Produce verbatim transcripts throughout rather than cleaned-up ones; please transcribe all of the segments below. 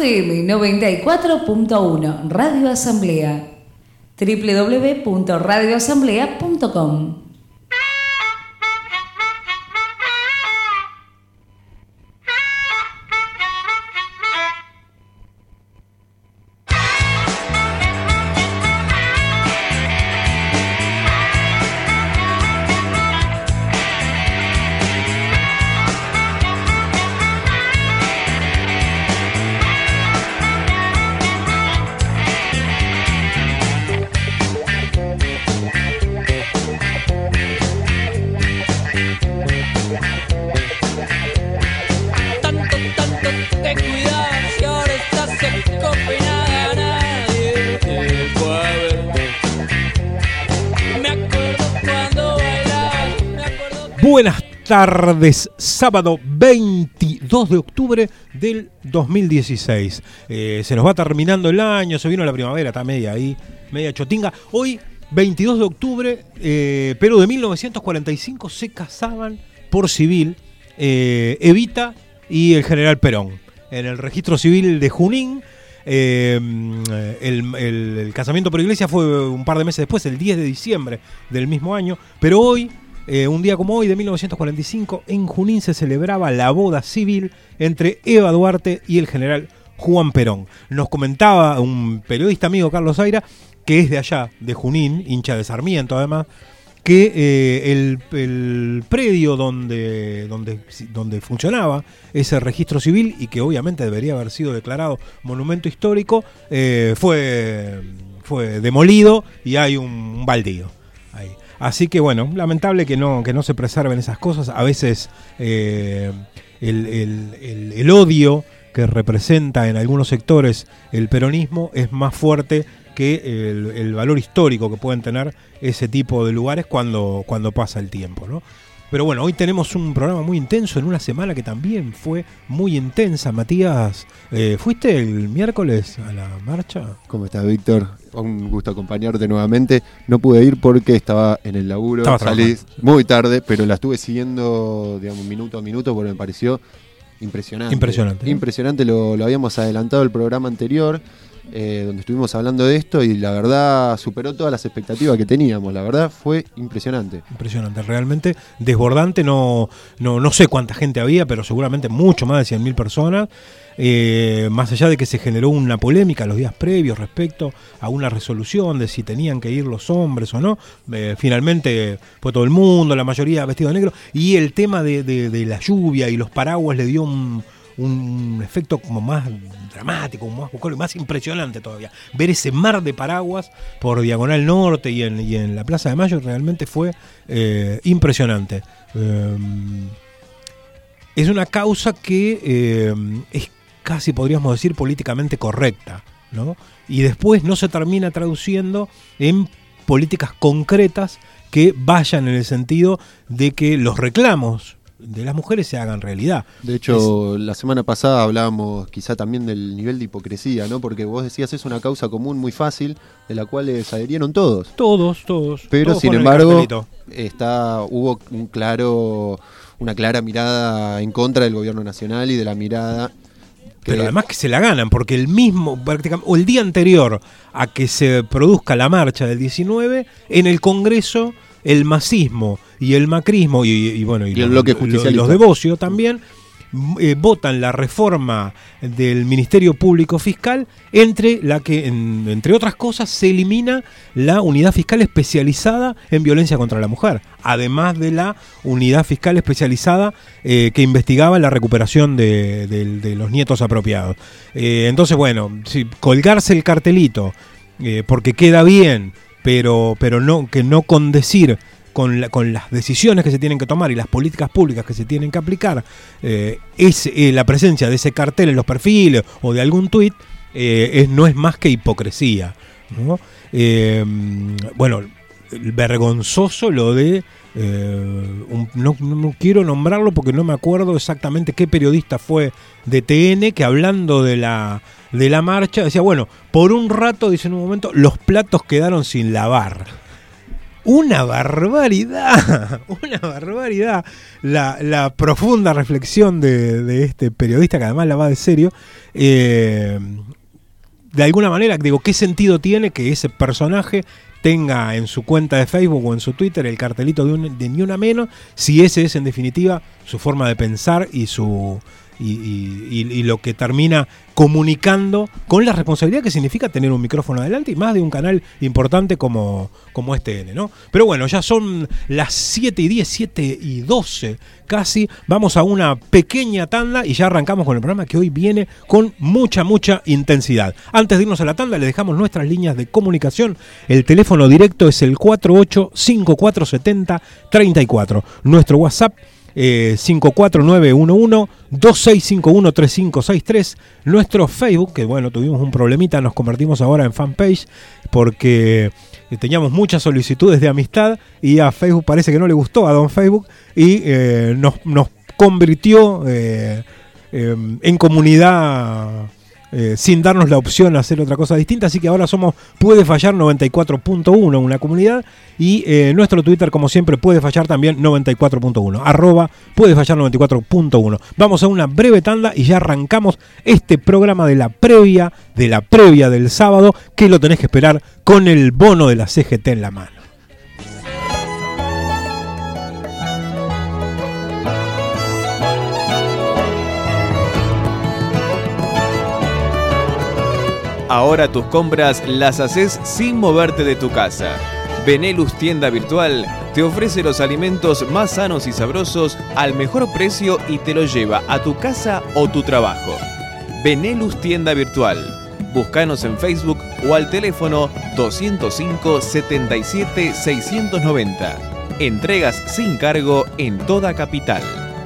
F M noventa y cuatro punto uno, Radio Asamblea. doble u doble u doble u punto radio asamblea punto com. Buenas tardes, sábado veintidós de octubre del dos mil dieciséis. Eh, se nos va terminando el año, se vino la primavera, está media ahí, media chotinga. Hoy, veintidós de octubre, eh, pero de mil novecientos cuarenta y cinco se casaban por civil eh, Evita y el general Perón. En el registro civil de Junín, eh, el, el, el casamiento por iglesia fue un par de meses después, el diez de diciembre del mismo año, pero hoy... Eh, un día como hoy, de mil novecientos cuarenta y cinco, en Junín se celebraba la boda civil entre Eva Duarte y el general Juan Perón. Nos comentaba un periodista amigo, Carlos Zaira, que es de allá, de Junín, hincha de Sarmiento además, que eh, el, el predio donde, donde, donde funcionaba ese registro civil y que obviamente debería haber sido declarado monumento histórico, eh, fue, fue demolido y hay un, un baldío ahí. Así que bueno, lamentable que no, que no se preserven esas cosas. A veces eh, el, el, el, el odio que representa en algunos sectores el peronismo es más fuerte que el, el valor histórico que pueden tener ese tipo de lugares cuando, cuando pasa el tiempo, ¿no? Pero bueno, hoy tenemos un programa muy intenso en una semana que también fue muy intensa. Matías, eh, ¿fuiste el miércoles a la marcha? ¿Cómo estás, Víctor? Un gusto acompañarte nuevamente. No pude ir porque estaba en el laburo. Estaba Salí muy tarde, pero la estuve siguiendo, digamos, minuto a minuto porque me pareció impresionante. Impresionante. ¿no? Impresionante, lo, lo habíamos adelantado el programa anterior, eh, donde estuvimos hablando de esto y la verdad superó todas las expectativas que teníamos. La verdad fue impresionante. Impresionante, realmente desbordante. No, no, no sé cuánta gente había, pero seguramente mucho más de cien mil personas. Eh, más allá de que se generó una polémica los días previos respecto a una resolución de si tenían que ir los hombres o no, eh, finalmente fue todo el mundo, la mayoría vestido de negro, y el tema de, de, de la lluvia y los paraguas le dio un, un efecto como más dramático, más bucólico, más impresionante todavía. Ver ese mar de paraguas por Diagonal Norte y en, y en la Plaza de Mayo realmente fue eh, impresionante. Eh, es una causa que eh, es casi podríamos decir políticamente correcta, ¿no? Y después no se termina traduciendo en políticas concretas que vayan en el sentido de que los reclamos de las mujeres se hagan realidad. De hecho, es... la semana pasada hablábamos quizá también del nivel de hipocresía, ¿no? Porque vos decías es una causa común muy fácil de la cual se adherieron todos. Todos, todos. Pero todos sin embargo, está, hubo un claro, una clara mirada en contra del gobierno nacional y de la mirada. Pero además que se la ganan, porque el mismo, prácticamente, o el día anterior a que se produzca la marcha del diecinueve, en el Congreso el masismo y el macrismo y, y bueno y, y el los, bloque justicialista, los de Bocio también eh, votan la reforma del Ministerio Público Fiscal, entre la que en, entre otras cosas se elimina la unidad fiscal especializada en violencia contra la mujer, además de la unidad fiscal especializada eh, que investigaba la recuperación de, de, de los nietos apropiados. Eh, entonces bueno, si colgarse el cartelito eh, porque queda bien, pero pero no que no condecir con, la, con las decisiones que se tienen que tomar y las políticas públicas que se tienen que aplicar, eh, es eh, la presencia de ese cartel en los perfiles o de algún tuit, eh, es, no es más que hipocresía, ¿no? Eh, bueno, vergonzoso lo de eh, un, no, no quiero nombrarlo porque no me acuerdo exactamente qué periodista fue de T N que hablando de la de la marcha decía, bueno, por un rato, dice en un momento, los platos quedaron sin lavar. Una barbaridad, una barbaridad. La, la profunda reflexión de, de este periodista, que además la va de serio. Eh, de alguna manera, digo, ¿qué sentido tiene que ese personaje tenga en su cuenta de Facebook o en su Twitter el cartelito de, un, de ni una menos, si ese es en definitiva su forma de pensar y su y, y, y, y lo que termina comunicando con la responsabilidad que significa tener un micrófono adelante y más de un canal importante como, como este N, ¿no? Pero bueno, ya son las siete y diez, siete y doce casi. Vamos a una pequeña tanda y ya arrancamos con el programa que hoy viene con mucha, mucha intensidad. Antes de irnos a la tanda, le dejamos nuestras líneas de comunicación. El teléfono directo es el cuatro ocho cinco cuatro siete cero tres cuatro. Nuestro WhatsApp Eh, cinco cuatro nueve uno uno dos seis cinco uno tres cinco seis tres. Nuestro Facebook, que bueno, tuvimos un problemita, nos convertimos ahora en fanpage porque teníamos muchas solicitudes de amistad y a Facebook parece que no le gustó a don Facebook y eh, nos, nos convirtió eh, eh, en comunidad eh, sin darnos la opción a hacer otra cosa distinta, así que ahora somos Puede Fallar noventa y cuatro punto uno, una comunidad, y eh, nuestro Twitter, como siempre, Puede Fallar también noventa y cuatro punto uno, arroba Puede Fallar noventa y cuatro punto uno. Vamos a una breve tanda y ya arrancamos este programa de la previa, de la previa del sábado, que lo tenés que esperar con el bono de la C G T en la mano. Ahora tus compras las haces sin moverte de tu casa. Benelux Tienda Virtual te ofrece los alimentos más sanos y sabrosos al mejor precio y te los lleva a tu casa o tu trabajo. Benelux Tienda Virtual. Búscanos en Facebook o al teléfono doscientos cinco setenta y siete seiscientos noventa. Entregas sin cargo en toda capital.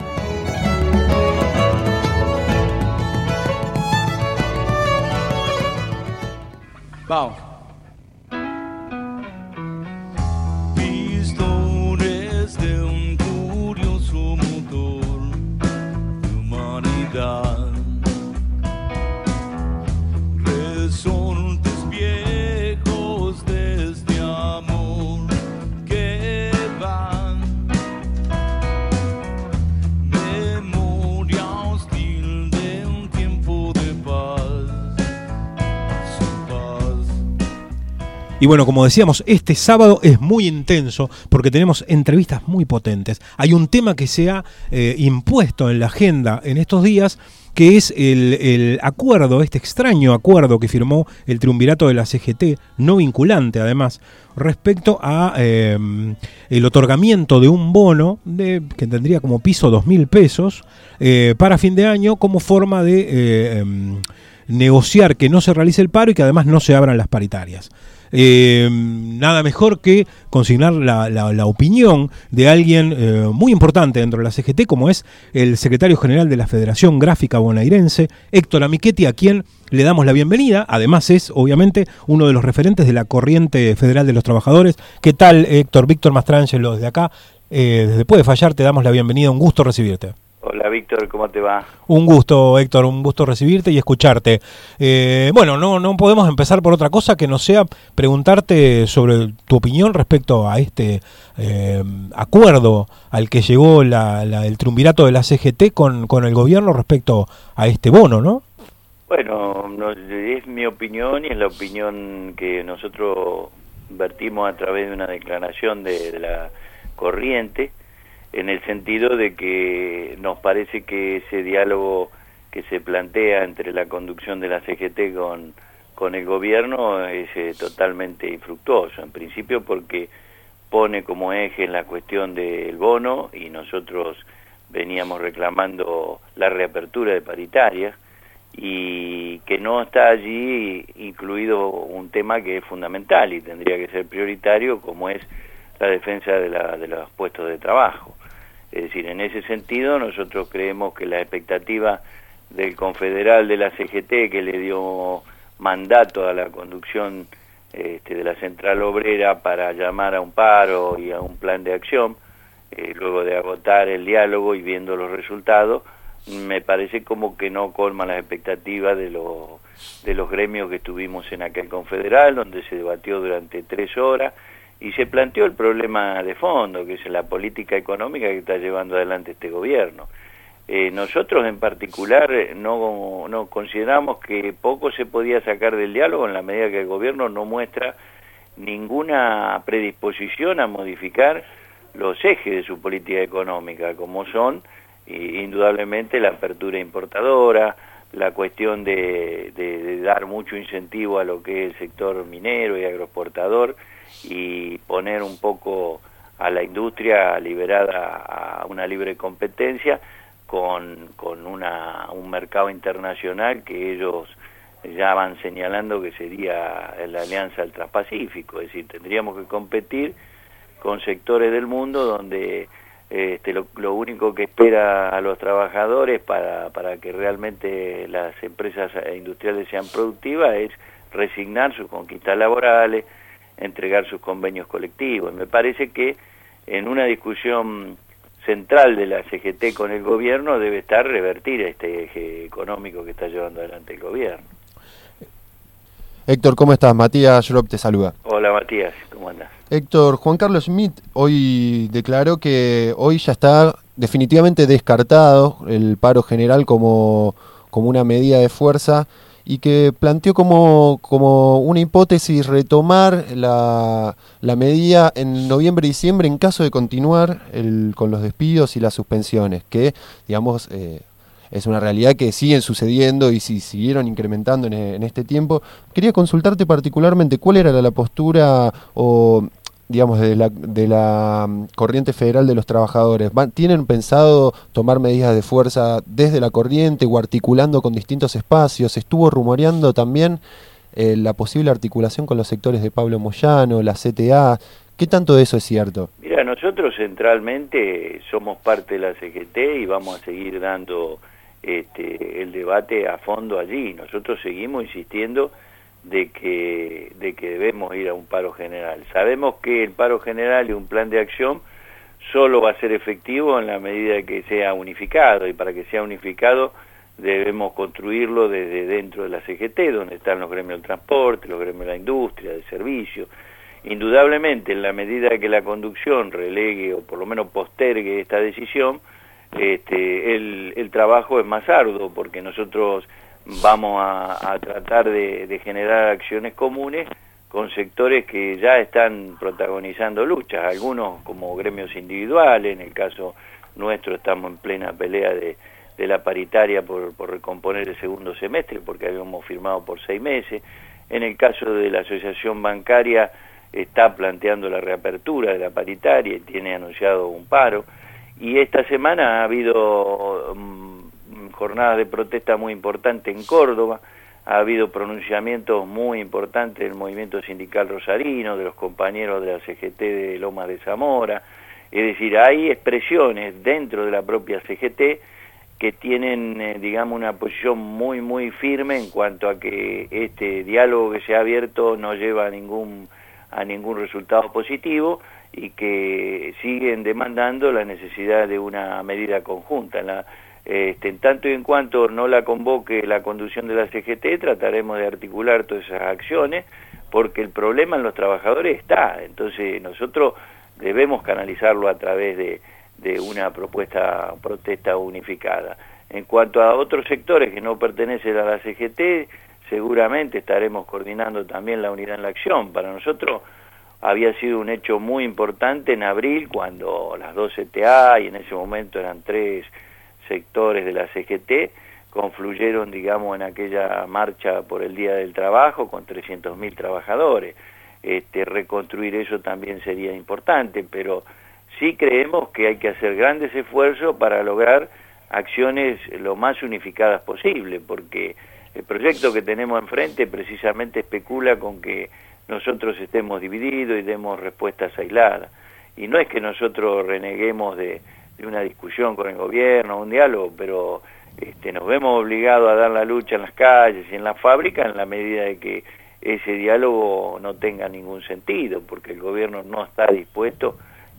Vamos. Pistones de un curioso motor de humanidad, resortes viejos de este amor que van, memoria hostil de un tiempo de paz. Y bueno, como decíamos, este sábado es muy intenso porque tenemos entrevistas muy potentes. Hay un tema que se ha eh, impuesto en la agenda en estos días, que es el, el acuerdo, este extraño acuerdo que firmó el triunvirato de la C G T, no vinculante además, respecto a eh, el otorgamiento de un bono de, que tendría como piso dos mil pesos eh, para fin de año como forma de eh, eh, negociar que no se realice el paro y que además no se abran las paritarias. Eh, nada mejor que consignar la, la, la opinión de alguien eh, muy importante dentro de la C G T, como es el secretario general de la Federación Gráfica Bonaerense, Héctor Amichetti, a quien le damos la bienvenida. Además es, obviamente, uno de los referentes de la Corriente Federal de los Trabajadores. ¿Qué tal, Héctor? Víctor Mastrangelo desde acá, eh, desde Puede Fallar, te damos la bienvenida. Un gusto recibirte. Hola Víctor, ¿cómo te va? Un gusto, Héctor, un gusto recibirte y escucharte. Eh, bueno, no, no podemos empezar por otra cosa que no sea preguntarte sobre tu opinión respecto a este eh, acuerdo al que llegó la, la, el triunvirato de la C G T con, con el gobierno respecto a este bono, ¿no? Bueno, no, es mi opinión y es la opinión que nosotros vertimos a través de una declaración de, de la Corriente, en el sentido de que nos parece que ese diálogo que se plantea entre la conducción de la C G T con, con el gobierno es eh, totalmente infructuoso, en principio porque pone como eje en la cuestión del bono y nosotros veníamos reclamando la reapertura de paritarias y que no está allí incluido un tema que es fundamental y tendría que ser prioritario, como es la defensa de, la, de los puestos de trabajo. Es decir, en ese sentido nosotros creemos que la expectativa del confederal de la C G T, que le dio mandato a la conducción este, de la Central Obrera para llamar a un paro y a un plan de acción, eh, luego de agotar el diálogo y viendo los resultados, me parece como que no colma las expectativas de los, de los gremios que estuvimos en aquel confederal, donde se debatió durante tres horas y se planteó el problema de fondo, que es la política económica que está llevando adelante este gobierno. Eh, nosotros en particular no, no consideramos que poco se podía sacar del diálogo en la medida que el gobierno no muestra ninguna predisposición a modificar los ejes de su política económica, como son eh, indudablemente la apertura importadora, la cuestión de, de, de dar mucho incentivo a lo que es el sector minero y agroexportador y poner un poco a la industria liberada a una libre competencia con, con una, un mercado internacional que ellos ya van señalando que sería la Alianza del Transpacífico, es decir, tendríamos que competir con sectores del mundo donde este, lo, lo único que espera a los trabajadores para, para que realmente las empresas industriales sean productivas es resignar sus conquistas laborales, entregar sus convenios colectivos. Me parece que en una discusión central de la C G T con el gobierno debe estar revertir este eje económico que está llevando adelante el gobierno. Héctor, ¿cómo estás? Matías Schrop te saluda. Hola Matías, ¿cómo andás? Héctor, Juan Carlos Schmitt hoy declaró que hoy ya está definitivamente descartado el paro general como, como una medida de fuerza y que planteó como, como una hipótesis retomar la, la medida en noviembre y diciembre en caso de continuar el, con los despidos y las suspensiones, que digamos eh, es una realidad que siguen sucediendo y si siguieron incrementando en, en este tiempo. Quería consultarte particularmente cuál era la, la postura o digamos de la, de la corriente federal de los trabajadores. ¿Tienen pensado tomar medidas de fuerza desde la corriente o articulando con distintos espacios? Estuvo rumoreando también eh, la posible articulación con los sectores de Pablo Moyano, la C T A. ¿Qué tanto de eso es cierto? Mira, nosotros centralmente somos parte de la C G T y vamos a seguir dando este, el debate a fondo allí. Nosotros seguimos insistiendo de que de que debemos ir a un paro general. Sabemos que el paro general y un plan de acción solo va a ser efectivo en la medida que sea unificado, y para que sea unificado debemos construirlo desde dentro de la C G T, donde están los gremios del transporte, los gremios de la industria, de servicios. Indudablemente, en la medida que la conducción relegue o por lo menos postergue esta decisión, este, el, el trabajo es más arduo, porque nosotros vamos a, a tratar de, de generar acciones comunes con sectores que ya están protagonizando luchas, algunos como gremios individuales. En el caso nuestro estamos en plena pelea de, de la paritaria por, por recomponer el segundo semestre, porque habíamos firmado por seis meses. En el caso de la asociación bancaria está planteando la reapertura de la paritaria y tiene anunciado un paro, y esta semana ha habido um, jornadas de protesta muy importantes en Córdoba, ha habido pronunciamientos muy importantes del movimiento sindical rosarino, de los compañeros de la C G T de Lomas de Zamora. Es decir, hay expresiones dentro de la propia C G T que tienen, eh, digamos, una posición muy, muy firme en cuanto a que este diálogo que se ha abierto no lleva a ningún, a ningún resultado positivo, y que siguen demandando la necesidad de una medida conjunta. En la Este, en tanto y en cuanto no la convoque la conducción de la C G T, trataremos de articular todas esas acciones, porque el problema en los trabajadores está. Entonces nosotros debemos canalizarlo a través de, de una propuesta, protesta unificada. En cuanto a otros sectores que no pertenecen a la C G T, seguramente estaremos coordinando también la unidad en la acción. Para nosotros había sido un hecho muy importante en abril, cuando las dos C T A, y en ese momento eran tres sectores de la C G T, confluyeron, digamos, en aquella marcha por el Día del Trabajo con trescientos mil trabajadores. Este, reconstruir eso también sería importante, pero sí creemos que hay que hacer grandes esfuerzos para lograr acciones lo más unificadas posible, porque el proyecto que tenemos enfrente precisamente especula con que nosotros estemos divididos y demos respuestas aisladas. Y no es que nosotros reneguemos de de una discusión con el gobierno, un diálogo, pero este, nos vemos obligados a dar la lucha en las calles y en las fábricas en la medida de que ese diálogo no tenga ningún sentido, porque el gobierno no está dispuesto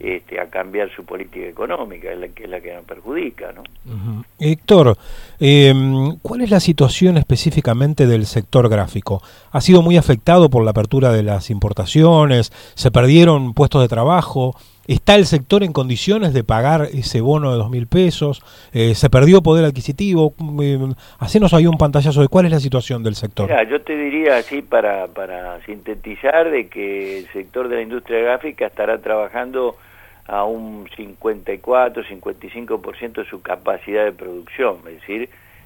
este, a cambiar su política económica, es la que es la que nos perjudica, ¿no? Uh-huh. Héctor, eh, ¿cuál es la situación específicamente del sector gráfico? ¿Ha sido muy afectado por la apertura de las importaciones? ¿Se perdieron puestos de trabajo? ¿Está el sector en condiciones de pagar ese bono de dos mil pesos? Eh, ¿Se perdió poder adquisitivo? Eh, hacenos ahí un pantallazo de cuál es la situación del sector. Mira, yo te diría así para, para sintetizar de que el sector de la industria gráfica estará trabajando a un cincuenta y cuatro, cincuenta y cinco por ciento de su capacidad de producción, es decir,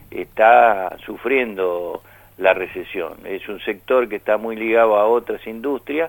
está sufriendo la recesión. Es un sector que está muy ligado a otras industrias,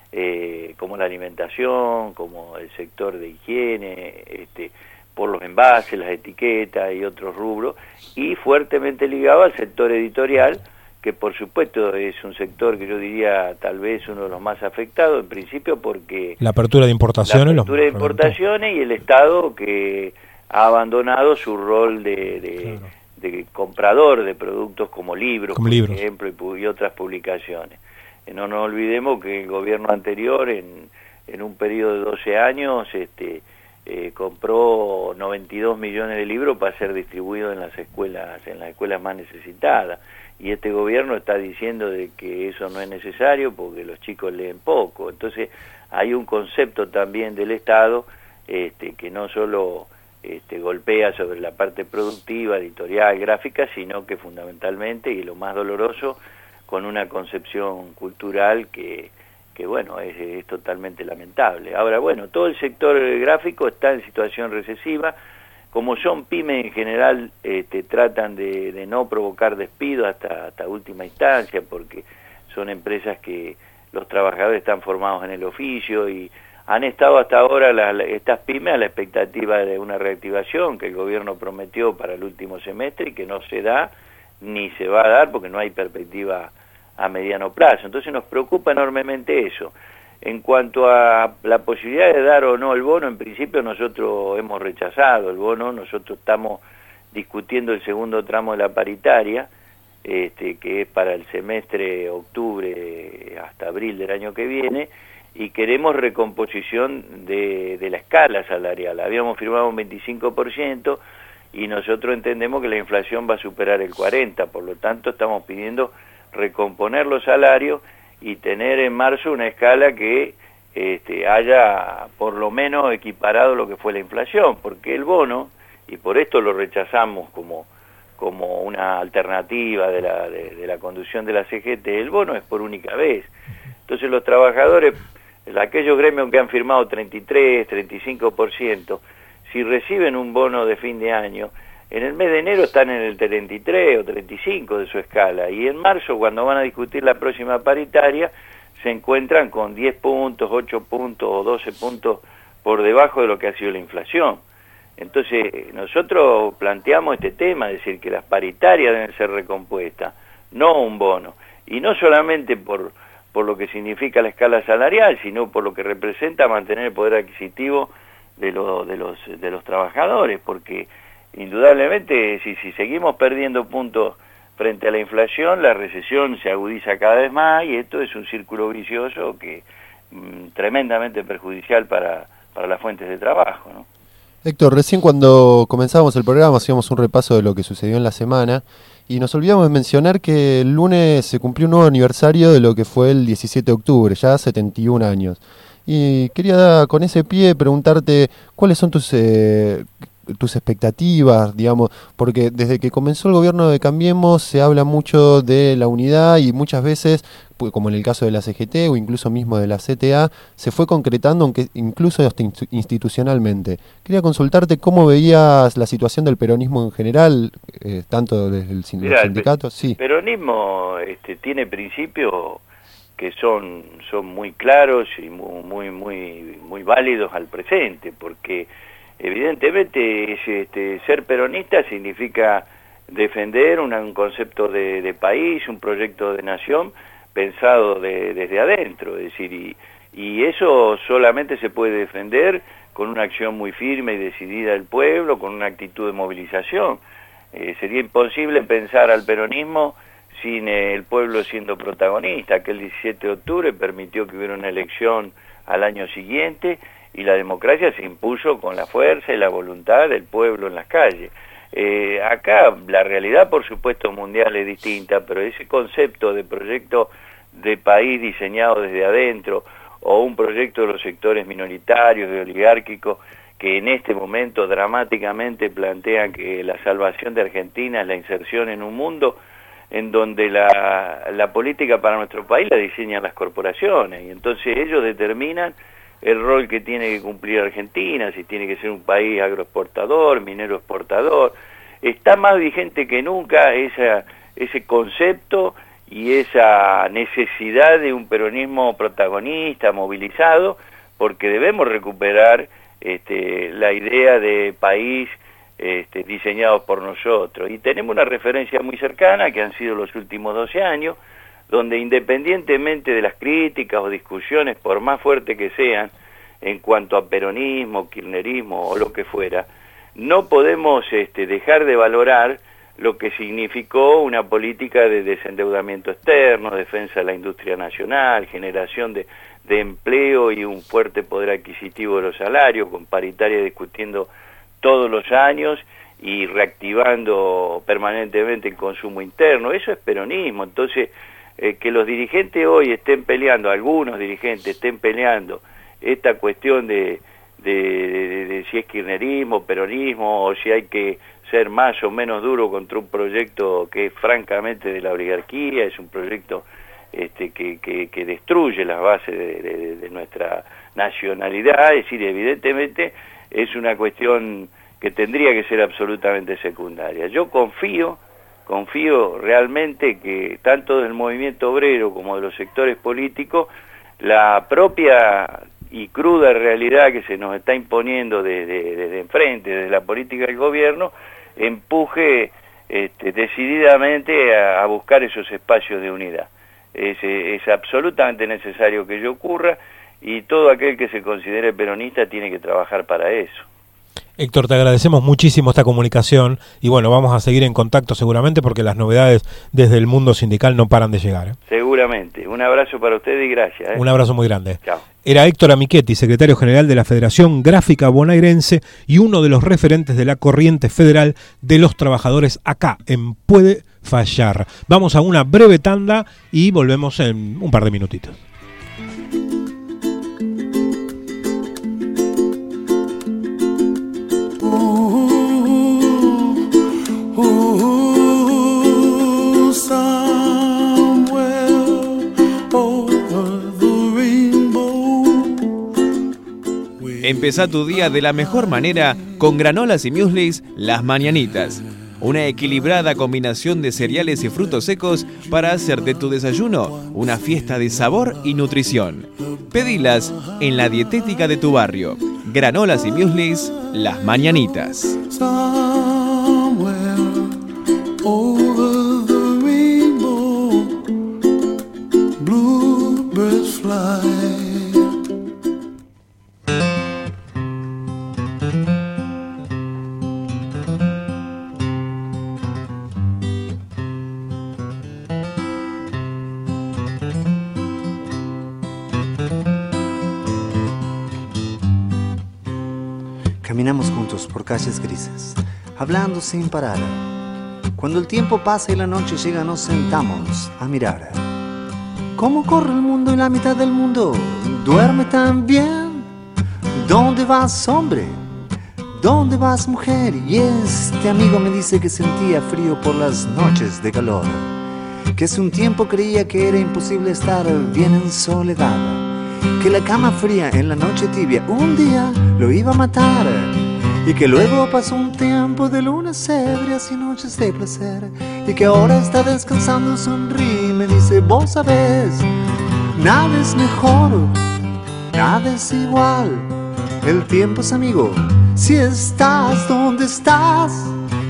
eh, como la alimentación, como el sector de higiene, este, por los envases, las etiquetas y otros rubros, y fuertemente ligado al sector editorial, que por supuesto es un sector que yo diría tal vez uno de los más afectados, en principio porque la apertura de importaciones, la apertura de importaciones y el Estado que ha abandonado su rol de, de, claro. de comprador de productos como libros, como por libros. ejemplo, y, y otras publicaciones. No nos olvidemos que el gobierno anterior, en, en un periodo de doce años, este, eh, compró noventa y dos millones de libros para ser distribuidos en las escuelas, en las escuelas más necesitadas. Y este gobierno está diciendo de que eso no es necesario porque los chicos leen poco. Entonces hay un concepto también del Estado este, que no solo este, golpea sobre la parte productiva, editorial, gráfica, sino que fundamentalmente, y lo más doloroso, con una concepción cultural que, que bueno, es, es totalmente lamentable. Ahora, bueno, todo el sector gráfico está en situación recesiva. Como son pymes en general, este, tratan de, de no provocar despidos hasta, hasta última instancia, porque son empresas que los trabajadores están formados en el oficio y han estado hasta ahora la, la, estas pymes a la expectativa de una reactivación que el gobierno prometió para el último semestre y que no se da ni se va a dar porque no hay perspectiva a mediano plazo. Entonces nos preocupa enormemente eso. En cuanto a la posibilidad de dar o no el bono, en principio nosotros hemos rechazado el bono, nosotros estamos discutiendo el segundo tramo de la paritaria, este, que es para el semestre octubre hasta abril del año que viene, y queremos recomposición de, de la escala salarial. Habíamos firmado un veinticinco por ciento y nosotros entendemos que la inflación va a superar el cuarenta por ciento, por lo tanto estamos pidiendo recomponer los salarios y tener en marzo una escala que este, haya por lo menos equiparado lo que fue la inflación, porque el bono, y por esto lo rechazamos como, como una alternativa de la, de, de la conducción de la C G T, el bono es por única vez. Entonces los trabajadores, aquellos gremios que han firmado treinta y tres, treinta y cinco por ciento, si reciben un bono de fin de año, en el mes de enero están en el treinta y tres o treinta y cinco de su escala, y en marzo, cuando van a discutir la próxima paritaria, se encuentran con diez puntos, ocho puntos o doce puntos por debajo de lo que ha sido la inflación. Entonces, nosotros planteamos este tema, es decir, que las paritarias deben ser recompuestas, no un bono, y no solamente por, por lo que significa la escala salarial, sino por lo que representa mantener el poder adquisitivo de, lo, de, los, de los trabajadores, porque indudablemente, si, si seguimos perdiendo puntos frente a la inflación, la recesión se agudiza cada vez más y esto es un círculo vicioso que mm, tremendamente perjudicial para, para las fuentes de trabajo, ¿no? Héctor, recién cuando comenzábamos el programa hacíamos un repaso de lo que sucedió en la semana y nos olvidamos de mencionar que el lunes se cumplió un nuevo aniversario de lo que fue el diecisiete de octubre, ya setenta y un años. Y quería con ese pie preguntarte cuáles son tus... Eh, tus expectativas, digamos, porque desde que comenzó el gobierno de Cambiemos se habla mucho de la unidad y muchas veces, como en el caso de la C G T o incluso mismo de la C T A, se fue concretando, aunque incluso hasta institucionalmente. Quería consultarte cómo veías la situación del peronismo en general, eh, tanto desde el Mirá, sindicato. Sí. El peronismo este, tiene principios que son, son muy claros y muy, muy, muy, muy válidos al presente, porque evidentemente este, ser peronista significa defender una, un concepto de, de país, un proyecto de nación pensado de, desde adentro, es decir, y, y eso solamente se puede defender con una acción muy firme y decidida del pueblo, con una actitud de movilización. Eh, sería imposible pensar al peronismo sin eh, el pueblo siendo protagonista. Aquel diecisiete de octubre permitió que hubiera una elección al año siguiente y la democracia se impuso con la fuerza y la voluntad del pueblo en las calles. Eh, acá la realidad, por supuesto, mundial es distinta, pero ese concepto de proyecto de país diseñado desde adentro, o un proyecto de los sectores minoritarios y oligárquicos, que en este momento dramáticamente plantean que la salvación de Argentina es la inserción en un mundo en donde la, la política para nuestro país la diseñan las corporaciones, y entonces ellos determinan el rol que tiene que cumplir Argentina, si tiene que ser un país agroexportador, minero exportador. Está más vigente que nunca esa, ese concepto y esa necesidad de un peronismo protagonista, movilizado, porque debemos recuperar este, la idea de país este, diseñado por nosotros. Y tenemos una referencia muy cercana, que han sido los últimos doce años, donde independientemente de las críticas o discusiones, por más fuertes que sean, en cuanto a peronismo, kirchnerismo o lo que fuera, no podemos este, dejar de valorar lo que significó una política de desendeudamiento externo, defensa de la industria nacional, generación de, de empleo y un fuerte poder adquisitivo de los salarios, con paritaria discutiendo todos los años y reactivando permanentemente el consumo interno. Eso es peronismo. Entonces, eh, que los dirigentes hoy estén peleando, algunos dirigentes estén peleando esta cuestión de, de, de, de, de si es kirchnerismo, peronismo, o si hay que ser más o menos duro contra un proyecto que es francamente de la oligarquía, es un proyecto este, que, que, que destruye las bases de, de, de nuestra nacionalidad. Es decir, evidentemente es una cuestión que tendría que ser absolutamente secundaria. Yo confío, confío realmente que tanto del movimiento obrero como de los sectores políticos, la propia y cruda realidad que se nos está imponiendo desde, desde enfrente, desde la política del gobierno, empuje este, decididamente a, a buscar esos espacios de unidad. Es, es absolutamente necesario que ello ocurra, y todo aquel que se considere peronista tiene que trabajar para eso. Héctor, te agradecemos muchísimo esta comunicación y bueno, vamos a seguir en contacto seguramente porque las novedades desde el mundo sindical no paran de llegar, ¿eh? Seguramente. Un abrazo para ustedes y gracias, ¿eh? Un abrazo muy grande. Chao. Era Héctor Amichetti, secretario general de la Federación Gráfica Bonaerense y uno de los referentes de la Corriente Federal de los Trabajadores acá en Puede Fallar. Vamos a una breve tanda y volvemos en un par de minutitos. Empezá tu día de la mejor manera con granolas y mueslis Las Mañanitas. Una equilibrada combinación de cereales y frutos secos para hacer de tu desayuno una fiesta de sabor y nutrición. Pedilas en la dietética de tu barrio. Granolas y mueslis Las Mañanitas. Caminamos juntos por calles grises, hablando sin parar. Cuando el tiempo pasa y la noche llega, nos sentamos a mirar. ¿Cómo corre el mundo y la mitad del mundo duerme tan bien? ¿Dónde vas, hombre? ¿Dónde vas, mujer? Y este amigo me dice que sentía frío por las noches de calor, que hace un tiempo creía que era imposible estar bien en soledad, que la cama fría en la noche tibia un día lo iba a matar, y que luego pasó un tiempo de lunas ebrias y noches de placer, y que ahora está descansando, sonríe y me dice: vos sabés, nada es mejor, nada es igual, el tiempo es amigo, si estás donde estás,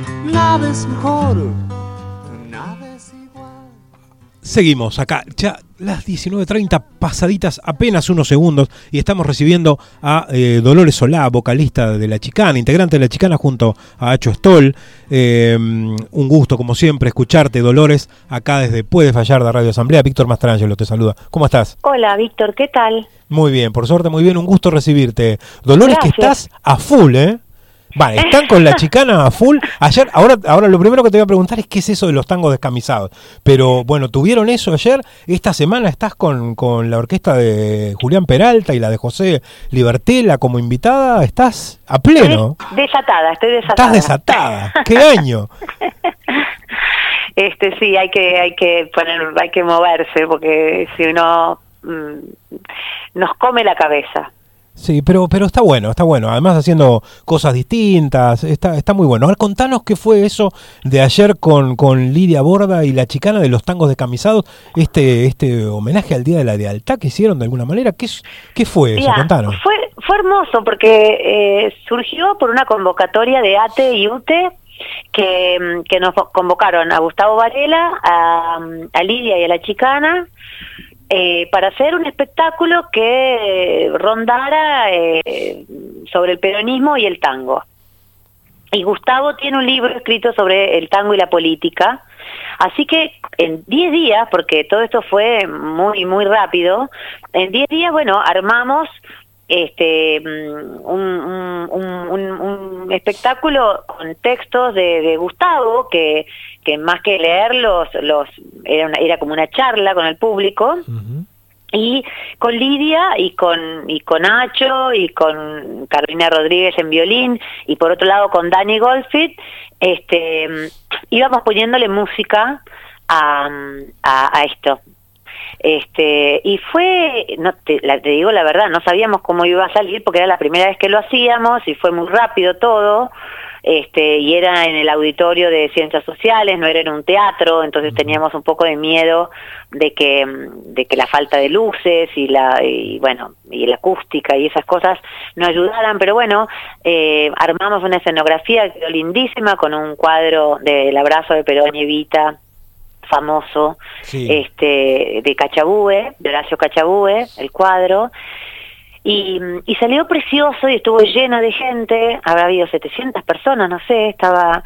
nada es mejor, nada es igual. Seguimos acá, ya las diecinueve treinta pasaditas apenas unos segundos y estamos recibiendo a eh, Dolores Solá, vocalista de La Chicana, integrante de La Chicana junto a Acho Stoll. Eh, un gusto, como siempre, escucharte, Dolores, acá desde Puede Fallar de Radio Asamblea. Víctor Mastrangelo te saluda. ¿Cómo estás? Hola, Víctor, ¿qué tal? Muy bien, por suerte muy bien, un gusto recibirte. Dolores, Gracias. que estás a full, ¿eh? Vale, están con La Chicana a full. Ayer, ahora, ahora lo primero que te voy a preguntar es qué es eso de los tangos descamisados. Pero bueno, tuvieron eso ayer. Esta semana estás con, con la orquesta de Julián Peralta y la de José Libertela como invitada. Estás a pleno. Estoy desatada, estoy desatada. Estás desatada. ¿Qué año? Este sí, hay que hay que poner, hay que moverse porque si uno mmm, nos come la cabeza. Sí, pero pero está bueno, está bueno. Además haciendo cosas distintas, está está muy bueno. A ver, contanos qué fue eso de ayer con, con Lidia Borda y La Chicana de los tangos descamisados, este este homenaje al Día de la Lealtad que hicieron de alguna manera. ¿Qué, qué fue eso? Mira, Contanos. Fue, fue hermoso porque eh, surgió por una convocatoria de A T E y U T E que, que nos convocaron a Gustavo Varela, a, a Lidia y a La Chicana, Eh, para hacer un espectáculo que rondara eh, sobre el peronismo y el tango. Y Gustavo tiene un libro escrito sobre el tango y la política, así que en diez días, porque todo esto fue muy muy rápido, en diez días, bueno, armamos este un, un, un, un espectáculo con textos de, de Gustavo que que más que leerlos los era una, era como una charla con el público. Uh-huh. Y con Lidia y con y con Nacho y con Carolina Rodríguez en violín y por otro lado con Dani Goldfried, este íbamos poniéndole música a, a, a esto. Este y fue, no te, la, te digo la verdad, no sabíamos cómo iba a salir porque era la primera vez que lo hacíamos y fue muy rápido todo. Este, y era en el auditorio de Ciencias Sociales, no era en un teatro, entonces teníamos un poco de miedo de que de que la falta de luces y la y bueno y la acústica y esas cosas no ayudaran, pero bueno, eh, armamos una escenografía que quedó lindísima con un cuadro del abrazo de Perón y Evita famoso, sí. este de Cachabue, de Horacio Cachabue, el cuadro. Y, y salió precioso y estuvo lleno de gente, habrá habido setecientas personas, no sé, estaba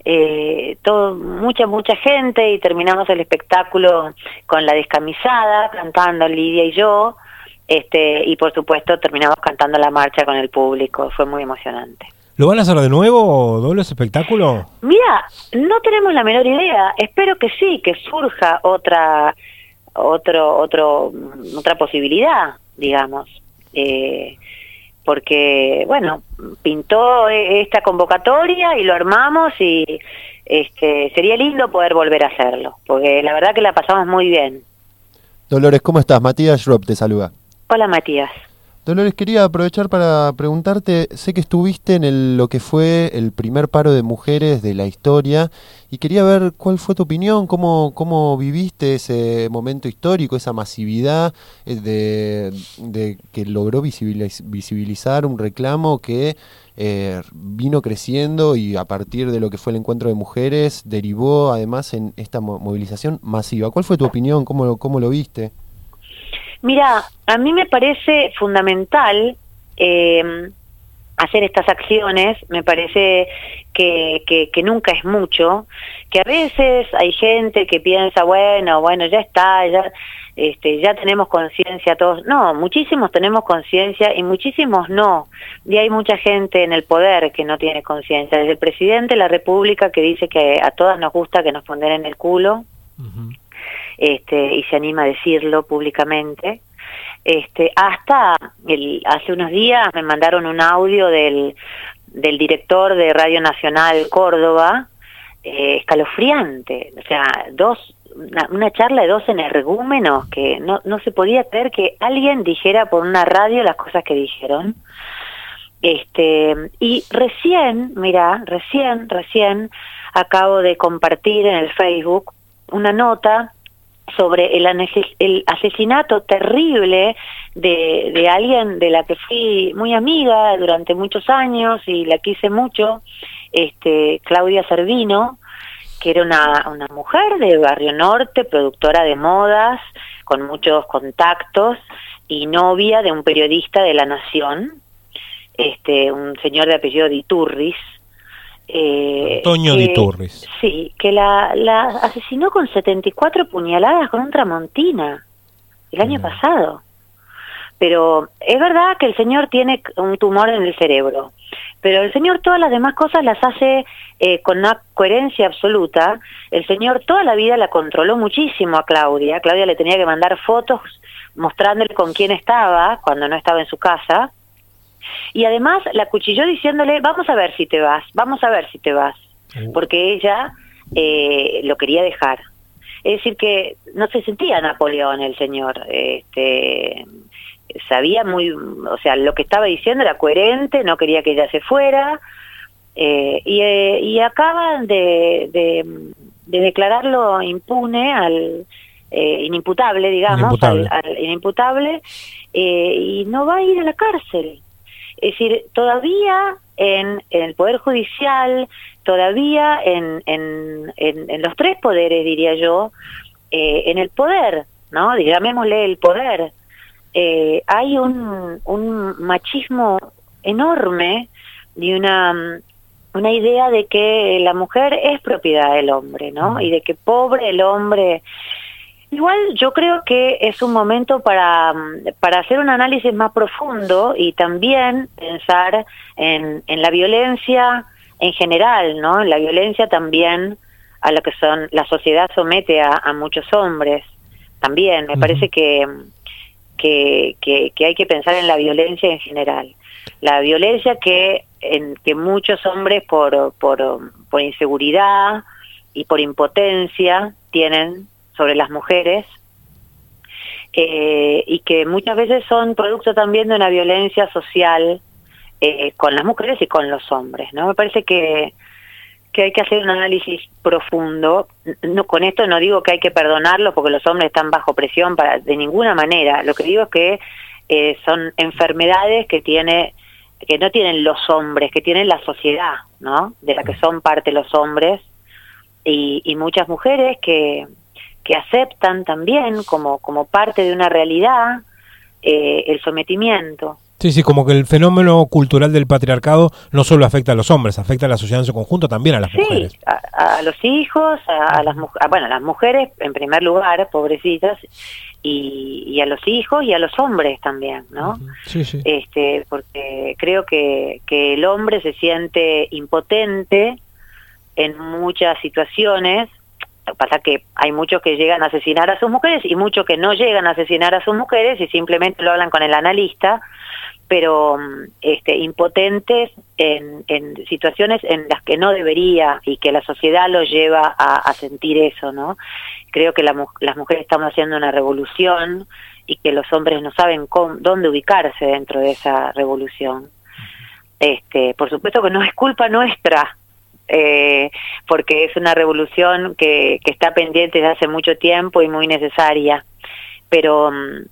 eh, todo mucha, mucha gente y terminamos el espectáculo con La Descamisada, cantando Lidia y yo, este y por supuesto terminamos cantando la marcha con el público, fue muy emocionante. ¿Lo van a hacer de nuevo, doble espectáculo? Mira, no tenemos la menor idea, espero que sí, que surja otra, otro, otro, otra posibilidad, digamos. Eh, porque bueno, pintó esta convocatoria y lo armamos y este sería lindo poder volver a hacerlo, porque la verdad que la pasamos muy bien. Dolores, ¿cómo estás? Matías Schropp te saluda. Hola, Matías. Dolores, quería aprovechar para preguntarte, sé que estuviste en el, lo que fue el primer paro de mujeres de la historia y quería ver cuál fue tu opinión, cómo, cómo viviste ese momento histórico, esa masividad de, de que logró visibiliz, visibilizar un reclamo que eh, vino creciendo y a partir de lo que fue el encuentro de mujeres derivó además en esta movilización masiva. ¿Cuál fue tu opinión? ¿Cómo, cómo lo viste? Mira, a mí me parece fundamental eh, hacer estas acciones, me parece que, que, que nunca es mucho, que a veces hay gente que piensa, bueno, bueno, ya está, ya este, ya tenemos conciencia todos. No, muchísimos tenemos conciencia y muchísimos no. Y hay mucha gente en el poder que no tiene conciencia, desde el presidente de la República que dice que a todas nos gusta que nos ponderen el culo. Uh-huh. Este, y se anima a decirlo públicamente, este, hasta el, hace unos días me mandaron un audio del, del director de Radio Nacional Córdoba, eh, escalofriante, o sea, dos, una, una charla de dos energúmenos que no, no se podía creer que alguien dijera por una radio las cosas que dijeron. Este, y recién, mira, recién, recién acabo de compartir en el Facebook una nota sobre el, el asesinato terrible de, de alguien de la que fui muy amiga durante muchos años y la quise mucho, este, Claudia Servino, que era una, una mujer de Barrio Norte, productora de modas, con muchos contactos, y novia de un periodista de La Nación, este, un señor de apellido Di Turris. Eh, Antonio que, Di Turris. Sí, que la, la asesinó con setenta y cuatro puñaladas con un Tramontina el año mm. pasado. Pero es verdad que el señor tiene un tumor en el cerebro, pero el señor todas las demás cosas las hace eh, con una coherencia absoluta. El señor toda la vida la controló muchísimo a Claudia. Claudia le tenía que mandar fotos mostrándole con quién estaba cuando no estaba en su casa. Y además la cuchilló diciéndole, vamos a ver si te vas, vamos a ver si te vas. Porque ella eh, lo quería dejar. Es decir que no se sentía Napoleón el señor, este... sabía muy, o sea, lo que estaba diciendo era coherente, no quería que ella se fuera, eh, y, eh, y acaban de, de, de declararlo impune, al eh, inimputable, digamos, inimputable. Al, al inimputable, eh, y no va a ir a la cárcel. Es decir, todavía en, en el Poder Judicial, todavía en, en, en, en los tres poderes, diría yo, eh, en el poder, ¿no? Llamémosle el poder, Eh, hay un, un machismo enorme y una, una idea de que la mujer es propiedad del hombre, ¿no? Y de que pobre el hombre. Igual yo creo que es un momento para, para hacer un análisis más profundo y también pensar en, en la violencia en general, ¿no? La violencia también a lo que son, la sociedad somete a, a muchos hombres. También, me uh-huh. parece que Que, que, que hay que pensar en la violencia en general. La violencia que, en, que muchos hombres por, por, por inseguridad y por impotencia tienen sobre las mujeres, eh, y que muchas veces son producto también de una violencia social eh, con las mujeres y con los hombres, ¿no? Me parece que que hay que hacer un análisis profundo. No, con esto no digo que hay que perdonarlos porque los hombres están bajo presión para, de ninguna manera. Lo que digo es que eh, son enfermedades que tiene que no tienen los hombres, que tienen la sociedad, ¿no? De la que son parte los hombres y, y muchas mujeres que que aceptan también como como parte de una realidad eh, el sometimiento. Sí, sí, como que el fenómeno cultural del patriarcado no solo afecta a los hombres, afecta a la sociedad en su conjunto, también a las sí, mujeres. A, a los hijos, a, a las mujeres, bueno, a las mujeres en primer lugar, pobrecitas, y, y a los hijos y a los hombres también, ¿no? Uh-huh. Sí, sí. Este, porque creo que, que el hombre se siente impotente en muchas situaciones. Lo que pasa es que hay muchos que llegan a asesinar a sus mujeres y muchos que no llegan a asesinar a sus mujeres y simplemente lo hablan con el analista, pero este, impotentes en, en situaciones en las que no debería y que la sociedad los lleva a, a sentir eso, ¿no? Creo que la, las mujeres estamos haciendo una revolución y que los hombres no saben cómo, dónde ubicarse dentro de esa revolución. Este, por supuesto que no es culpa nuestra, eh, porque es una revolución que, que está pendiente desde hace mucho tiempo y muy necesaria, pero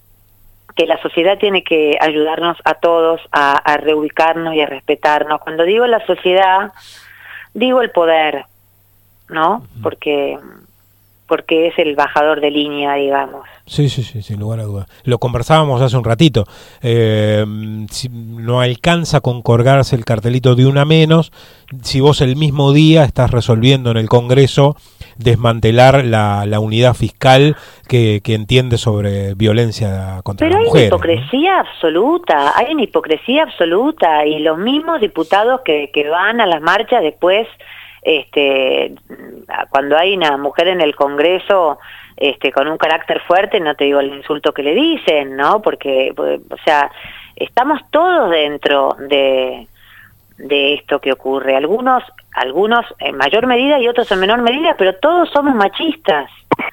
que la sociedad tiene que ayudarnos a todos a, a reubicarnos y a respetarnos. Cuando digo la sociedad, digo el poder, ¿no? Porque porque es el bajador de línea, digamos. Sí, sí, sí, sin lugar a dudas. Lo conversábamos hace un ratito. Eh, si no alcanza con colgarse el cartelito de una menos, si vos el mismo día estás resolviendo en el Congreso desmantelar la, la unidad fiscal que, que entiende sobre violencia contra Pero las mujeres. Pero hay una hipocresía, ¿no?, absoluta, hay una hipocresía absoluta, y los mismos diputados que, que van a las marchas después, este, cuando hay una mujer en el Congreso este, con un carácter fuerte, no te digo el insulto que le dicen, ¿no? Porque, o sea, estamos todos dentro de... de esto que ocurre, algunos algunos en mayor medida y otros en menor medida, pero todos somos machistas,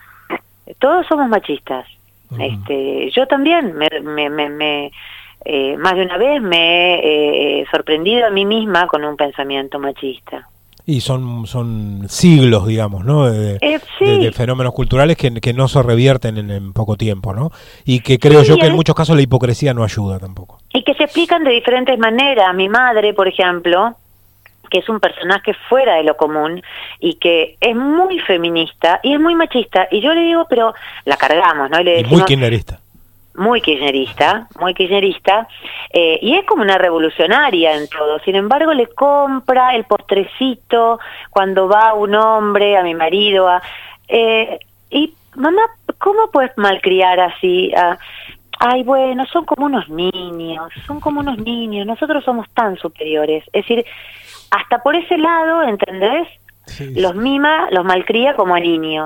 todos somos machistas. Uh-huh. Este, yo también me, me, me, me eh, más de una vez me he eh, sorprendido a mí misma con un pensamiento machista. Y son son siglos, digamos, ¿no? De, eh, sí. de, de fenómenos culturales que, que no se revierten en, en poco tiempo, ¿no? Y que creo sí, yo que en muchos casos la hipocresía no ayuda tampoco. Y que se explican de diferentes maneras. Mi madre, por ejemplo, que es un personaje fuera de lo común y que es muy feminista y es muy machista. Y yo le digo, pero la cargamos, ¿no? Y, le y decimos, muy kirchnerista. Muy kirchnerista, muy kirchnerista, eh, y es como una revolucionaria en todo. Sin embargo, le compra el postrecito cuando va un hombre, a mi marido, a, eh, y mamá, ¿cómo puedes malcriar así? A, Ay, bueno, son como unos niños, son como unos niños, nosotros somos tan superiores. Es decir, hasta por ese lado, ¿entendés? Sí. Los mima, los malcría como a niños.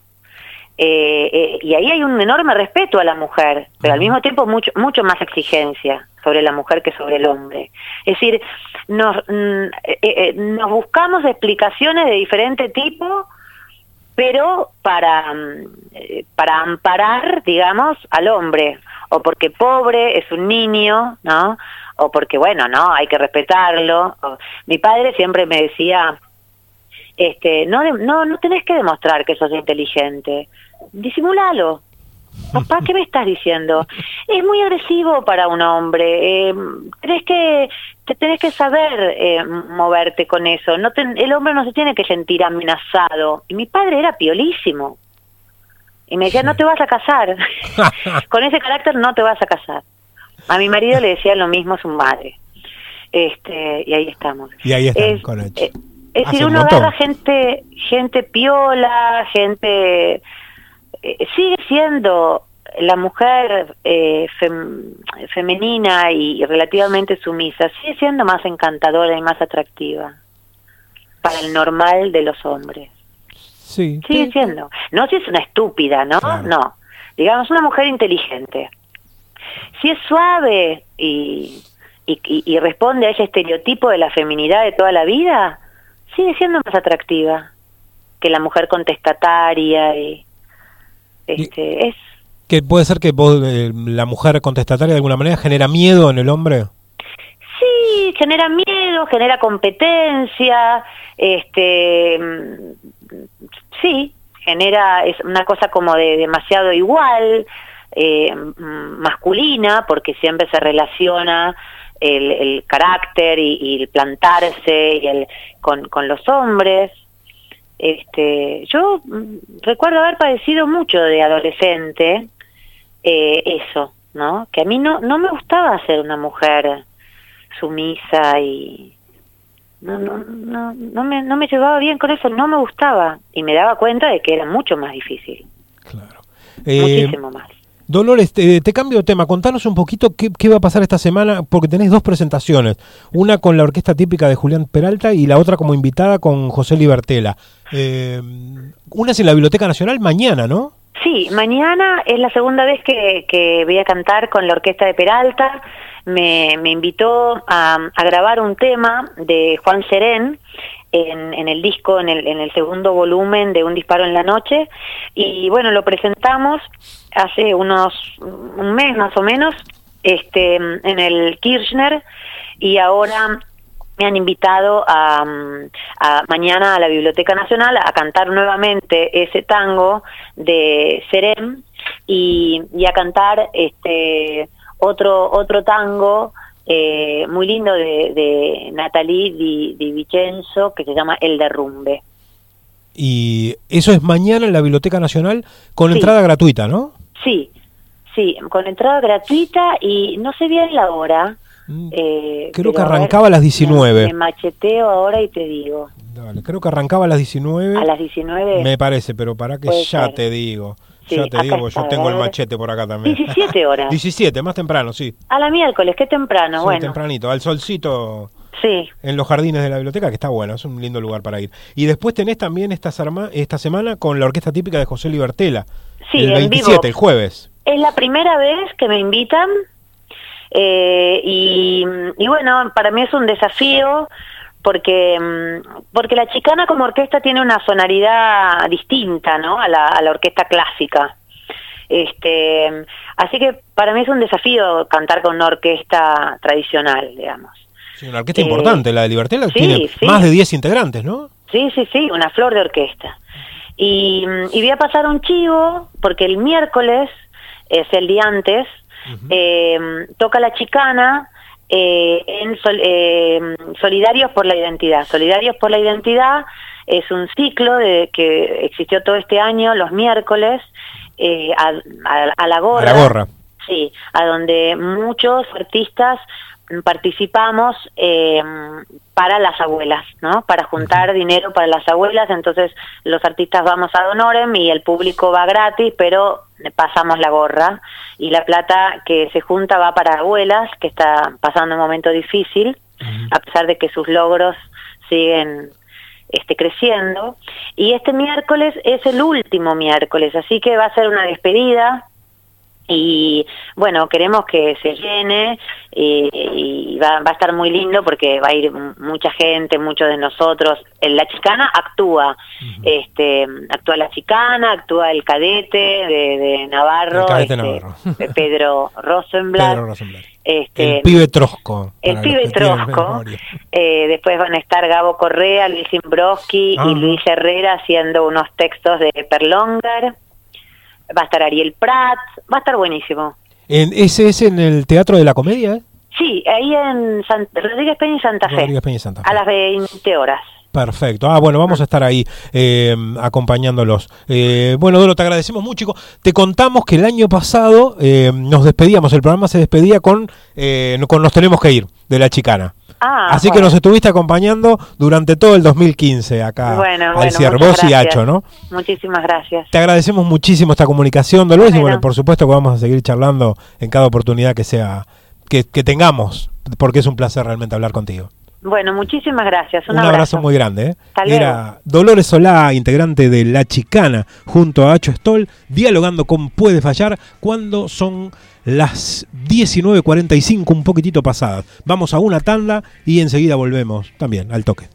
Eh, eh, y ahí hay un enorme respeto a la mujer, pero al mismo tiempo mucho mucho más exigencia sobre la mujer que sobre el hombre. Es decir, nos, mm, eh, eh, nos buscamos explicaciones de diferente tipo, pero para, eh, para amparar, digamos, al hombre, o porque pobre es un niño, ¿no? O porque, bueno, no, hay que respetarlo. O, mi padre siempre me decía, este, no, no, no tenés que demostrar que sos inteligente, disimulalo. Papá, ¿qué me estás diciendo? Es muy agresivo para un hombre, eh, tenés que, te tenés que saber eh, moverte con eso, no te, el hombre no se tiene que sentir amenazado. Y mi padre era piolísimo, y me decía, no te vas a casar, con ese carácter no te vas a casar. A mi marido le decía lo mismo a su madre, este, y ahí estamos. Y ahí están, es, con hecho. Eh, es decir, uno agarra gente, gente piola, gente... Eh, sigue siendo la mujer eh, fem, femenina y, y relativamente sumisa, sigue siendo más encantadora y más atractiva para el normal de los hombres. Sí. Sigue siendo. No si es una estúpida, ¿no? Claro. No. Digamos, una mujer inteligente. Si es suave y, y, y, y responde a ese estereotipo de la feminidad de toda la vida, sigue siendo más atractiva que la mujer contestataria y... Este, es que puede ser que vos, eh, la mujer contestataria de alguna manera genera miedo en el hombre. Sí, genera miedo, genera competencia, este, sí, genera es una cosa como de demasiado igual, eh, masculina, porque siempre se relaciona el, el carácter y, y el plantarse y el con, con los hombres. Este, yo recuerdo haber padecido mucho de adolescente eh, eso, ¿no? Que a mí no no me gustaba ser una mujer sumisa y no no no no me no me llevaba bien con eso, no me gustaba y me daba cuenta de que era mucho más difícil. Claro. Muchísimo eh... más. Dolores, te, te cambio de tema. Contanos un poquito qué, qué va a pasar esta semana, porque tenés dos presentaciones. Una con la orquesta típica de Julián Peralta y la otra como invitada con José Libertela. Eh, una es en la Biblioteca Nacional mañana, ¿no? Sí, mañana es la segunda vez que, que voy a cantar con la orquesta de Peralta. Me, me invitó a, a grabar un tema de Juan Serén en, en el disco, en el, en el segundo volumen de Un Disparo en la Noche. Y bueno, lo presentamos hace unos un mes más o menos este en el Kirchner y ahora me han invitado a, a mañana a la Biblioteca Nacional a cantar nuevamente ese tango de Serén y, y a cantar este otro otro tango eh, muy lindo de, de Natalie Di, Di Vincenzo que se llama El Derrumbe. Y eso es mañana en la Biblioteca Nacional con sí. entrada gratuita, ¿no? Sí, sí, con entrada gratuita y no sé bien la hora. Mm. Eh, creo que a arrancaba ver, a las diecinueve. Me, me macheteo ahora y te digo. Dale, creo que arrancaba a las diecinueve. A las diecinueve. Me parece, pero para que ya ser. te digo. Sí, ya te digo, porque está, yo tengo el machete por acá también. diecisiete horas. diecisiete, más temprano, sí. A la miércoles, qué temprano, sí, bueno. tempranito, al solcito. Sí. En los jardines de la biblioteca, que está bueno, es un lindo lugar para ir. Y después tenés también esta, esta semana con la orquesta típica de José Libertela. Sí, el veintisiete, vivo. El jueves. Es la primera vez que me invitan eh, y, y bueno, para mí es un desafío porque porque la Chicana como orquesta tiene una sonoridad distinta, ¿no? A la, a la orquesta clásica. Este, así que para mí es un desafío cantar con una orquesta tradicional, digamos. Sí, una orquesta eh, importante, la de Libertela, sí, tiene sí. más de diez integrantes, ¿no? Sí, sí, sí, una flor de orquesta. Y, y voy a pasar un chivo, porque el miércoles, es el día antes, uh-huh. eh, toca la Chicana eh, en sol, eh, Solidarios por la Identidad. Solidarios por la Identidad es un ciclo de que existió todo este año, los miércoles, eh, a, a, a la gorra. A la gorra. Sí, a donde muchos artistas participamos eh, para las abuelas, ¿no? Para juntar dinero para las abuelas. Entonces los artistas vamos a Donorem y el público va gratis, pero pasamos la gorra y la plata que se junta va para abuelas que está pasando un momento difícil, uh-huh. a pesar de que sus logros siguen este, creciendo. Y este miércoles es el último miércoles, así que va a ser una despedida. Y bueno, queremos que se llene y, y va, va a estar muy lindo porque va a ir mucha gente, muchos de nosotros. La Chicana actúa, uh-huh. este, actúa la Chicana, actúa el cadete de, de Navarro, el cadete este, Navarro. Pedro Rosenblatt. Pedro Rosenblatt. Este, el pibe Trosco. El pibe Trosco. Eh, después van a estar Gabo Correa, Luis Imbroski ah. y Luis Herrera haciendo unos textos de Perlongar. Va a estar Ariel Prat, va a estar buenísimo. ¿En, ¿Ese es en el Teatro de la Comedia? Sí, ahí en San, Rodríguez Peña y Santa Fe. Rodríguez Peña y Santa Fe. A las veinte horas. Perfecto. Ah, bueno, vamos a estar ahí eh, acompañándolos. Eh, bueno, Dolo, te agradecemos mucho. Te contamos que el año pasado eh, nos despedíamos, el programa se despedía con, eh, con Nos Tenemos que Ir, de La Chicana. Ah, Así bueno. que nos estuviste acompañando durante todo el dos mil quince acá bueno, al bueno, cierre, vos y Hacho, ¿no? Muchísimas gracias. Te agradecemos muchísimo esta comunicación, Dolores, bueno. y bueno, por supuesto que vamos a seguir charlando en cada oportunidad que sea, que, que tengamos, porque es un placer realmente hablar contigo. Bueno, muchísimas gracias. Un, un abrazo. abrazo muy grande. ¿eh? Hasta luego. Era Dolores Solá, integrante de La Chicana, junto a Hacho Stoll, dialogando con Puede Fallar cuando son las diecinueve cuarenta y cinco, un poquitito pasadas. Vamos a una tanda y enseguida volvemos también al toque.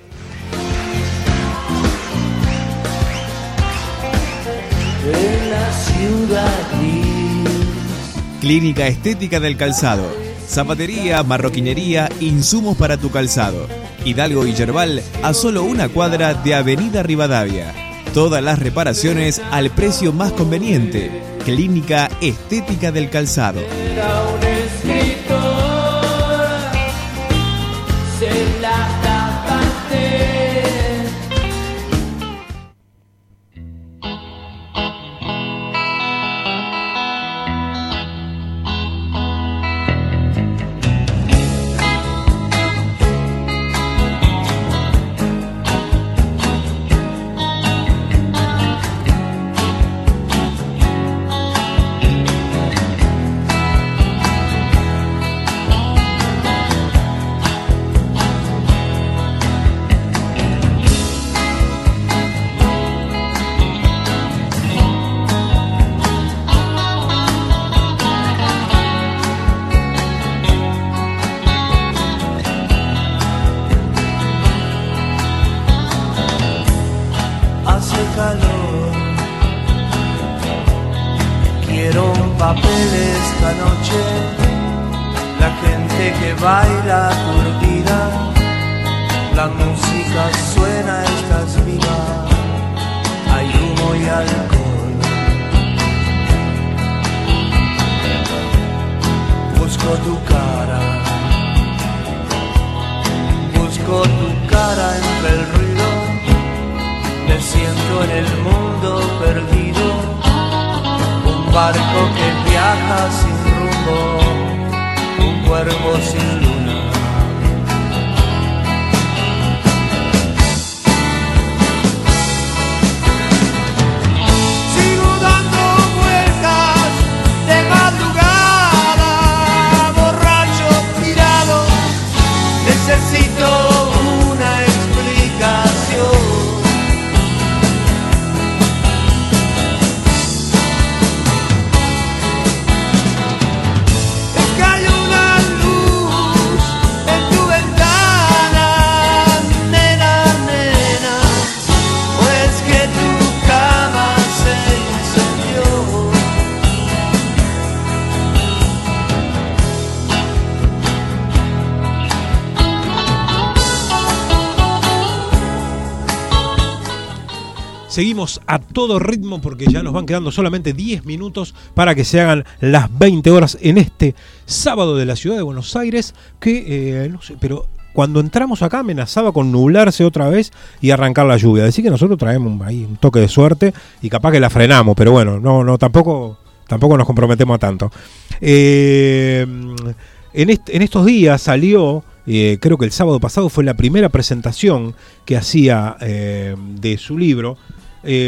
En la ciudad gris. Clínica Estética del Calzado. Zapatería, marroquinería, insumos para tu calzado. Hidalgo y Yerbal, a solo una cuadra de Avenida Rivadavia. Todas las reparaciones al precio más conveniente. Clínica Estética del Calzado. Era un escritor, se la tapaste. Baila aturdida, la música suena, estás viva, hay humo y alcohol. Busco tu cara, busco tu cara entre el ruido, me siento en el mundo perdido, un barco que viaja sin rumbo, un cuervo sin luna. Sigo dando vueltas de madrugada, borracho, tirado, necesito una explicación. Es que hay una luz Seguimos a todo ritmo porque ya nos van quedando solamente diez minutos para que se hagan las veinte horas en este sábado de la ciudad de Buenos Aires, que eh, no sé, pero cuando entramos acá amenazaba con nublarse otra vez y arrancar la lluvia. Así que nosotros traemos ahí un toque de suerte y capaz que la frenamos, pero bueno, no, no, tampoco, tampoco nos comprometemos a tanto. Eh, en, est- en estos días salió, eh, creo que el sábado pasado fue la primera presentación que hacía eh, de su libro, eh,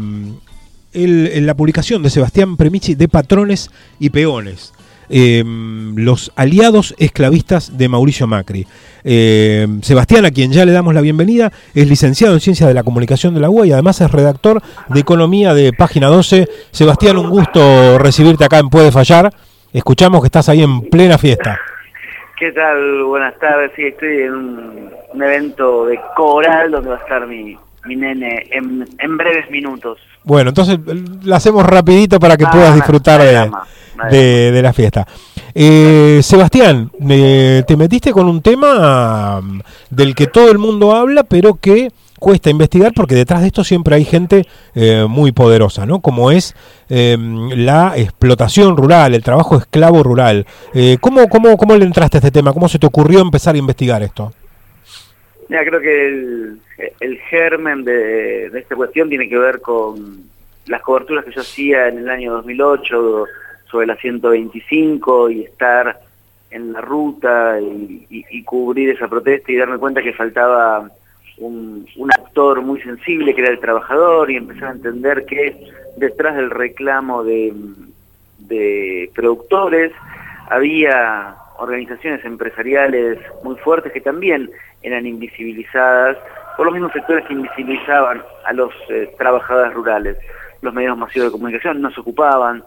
el, en la publicación de Sebastián Premichi de Patrones y Peones. Eh, los aliados esclavistas de Mauricio Macri. Eh, Sebastián, a quien ya le damos la bienvenida, es licenciado en Ciencias de la Comunicación de la U A y además es redactor de Economía de Página doce. Sebastián, un gusto recibirte acá en Puede Fallar. Escuchamos que estás ahí en plena fiesta. ¿Qué tal? Buenas tardes. Sí, estoy en un, un evento de coral donde va a estar mi, mi nene en, en breves minutos. Bueno, entonces la hacemos rapidito para que ah, puedas disfrutar de... Drama. De, de la fiesta. Eh, Sebastián, eh, te metiste con un tema del que todo el mundo habla, pero que cuesta investigar porque detrás de esto siempre hay gente eh, muy poderosa, ¿no? Como es eh, la explotación rural, el trabajo esclavo rural. Eh, ¿cómo, cómo, ¿Cómo le entraste a este tema? ¿Cómo se te ocurrió empezar a investigar esto? Mira, creo que el, el germen de, de esta cuestión tiene que ver con las coberturas que yo hacía en el año dos mil ocho sobre la ciento veinticinco y estar en la ruta y, y, y cubrir esa protesta y darme cuenta que faltaba un, un actor muy sensible que era el trabajador y empezar a entender que detrás del reclamo de, de productores había organizaciones empresariales muy fuertes que también eran invisibilizadas por los mismos sectores que invisibilizaban a los eh, trabajadores rurales. Los medios masivos de comunicación no se ocupaban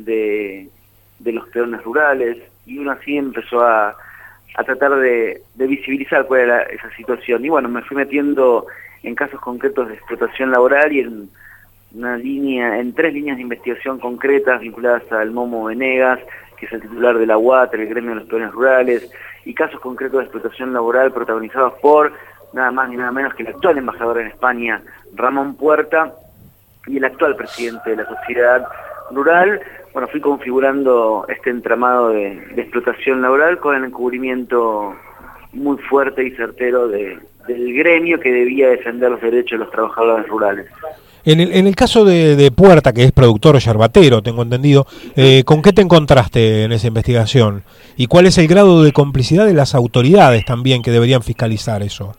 de, de los peones rurales y uno así empezó a, a tratar de, de visibilizar cuál era esa situación y bueno, me fui metiendo en casos concretos de explotación laboral y en una línea, en tres líneas de investigación concretas vinculadas al Momo Venegas, que es el titular de la U A T, el gremio de los peones rurales, y casos concretos de explotación laboral protagonizados por nada más ni nada menos que el actual embajador en España, Ramón Puerta, y el actual presidente de la sociedad rural. Bueno, fui configurando este entramado de, de explotación laboral con el encubrimiento muy fuerte y certero de, del gremio que debía defender los derechos de los trabajadores rurales. En el, en el caso de, de Puerta, que es productor yerbatero, tengo entendido, eh, ¿con qué te encontraste en esa investigación? ¿Y cuál es el grado de complicidad de las autoridades también que deberían fiscalizar eso?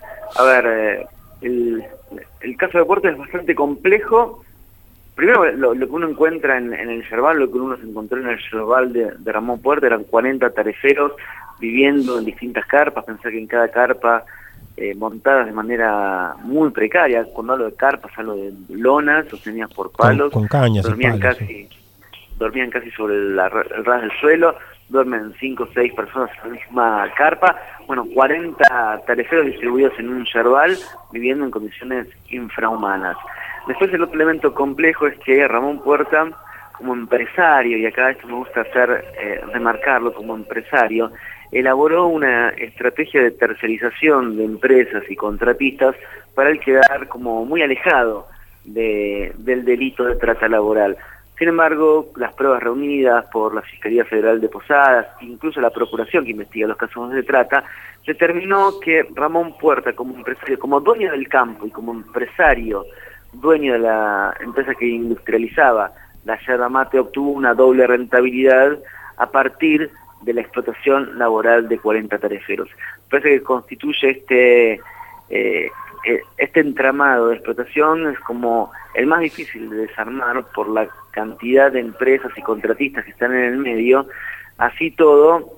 A ver, eh, el, el caso de Puerta es bastante complejo. Primero, lo, lo que uno encuentra en, en el yerbal, lo que uno se encontró en el yerbal de, de Ramón Puerta, eran cuarenta tareferos viviendo en distintas carpas. Pensé que en cada carpa, eh, montadas de manera muy precaria, cuando hablo de carpas, hablo de lonas sostenidas por palos, con, con cañas dormían, y palos, casi, sí. dormían casi sobre el, el ras del suelo, duermen cinco o seis personas en la misma carpa. Bueno, cuarenta tareferos distribuidos en un yerbal, viviendo en condiciones infrahumanas. Después el otro elemento complejo es que Ramón Puerta, como empresario, y acá esto me gusta hacer, eh, remarcarlo como empresario, elaboró una estrategia de tercerización de empresas y contratistas para él quedar como muy alejado de, del delito de trata laboral. Sin embargo, las pruebas reunidas por la Fiscalía Federal de Posadas, incluso la Procuración que investiga los casos de trata, determinó que Ramón Puerta, como empresario, como dueño del campo y como empresario, dueño de la empresa que industrializaba la yerba mate, obtuvo una doble rentabilidad a partir de la explotación laboral de cuarenta tareferos. Parece que constituye este eh, este entramado de explotación es como el más difícil de desarmar por la cantidad de empresas y contratistas que están en el medio. Así todo,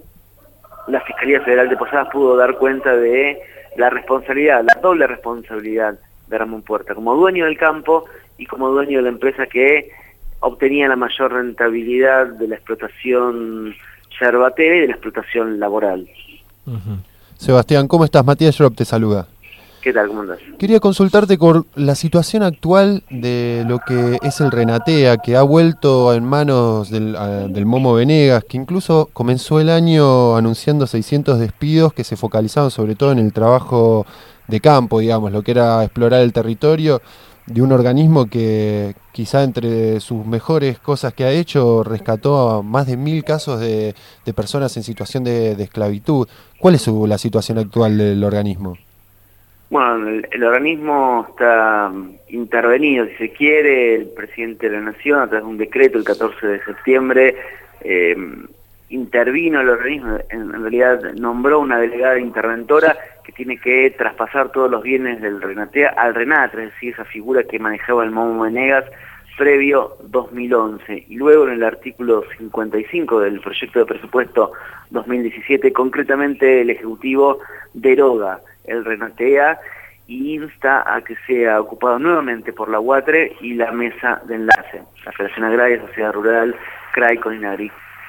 la Fiscalía Federal de Posadas pudo dar cuenta de la responsabilidad, la doble responsabilidad de Ramón Puerta, como dueño del campo y como dueño de la empresa que obtenía la mayor rentabilidad de la explotación yerbatera y de la explotación laboral. Uh-huh. Sebastián, ¿cómo estás? Matías Schropp te saluda. ¿Qué tal? ¿Cómo andás? Quería consultarte con la situación actual de lo que es el Renatea, que ha vuelto en manos del, a, del Momo Venegas, que incluso comenzó el año anunciando seiscientos despidos que se focalizaban sobre todo en el trabajo de campo, digamos, lo que era explorar el territorio, de un organismo que quizá entre sus mejores cosas que ha hecho rescató a más de mil casos de, de personas en situación de, de esclavitud. ¿Cuál es su, la situación actual del organismo? Bueno, el, el organismo está intervenido, si se quiere. El presidente de la Nación, a través de un decreto el catorce de septiembre, eh, intervino el organismo, en, en realidad nombró una delegada interventora que tiene que traspasar todos los bienes del Renatea al RENATRE, es decir, esa figura que manejaba el Momo Venegas previo dos mil once. Y luego en el artículo cincuenta y cinco del proyecto de presupuesto dos mil diecisiete, concretamente el Ejecutivo deroga el Renatea y insta a que sea ocupado nuevamente por la UATRE y la Mesa de Enlace, la Federación Agraria, Sociedad Rural, C R A I, CONINAGRI.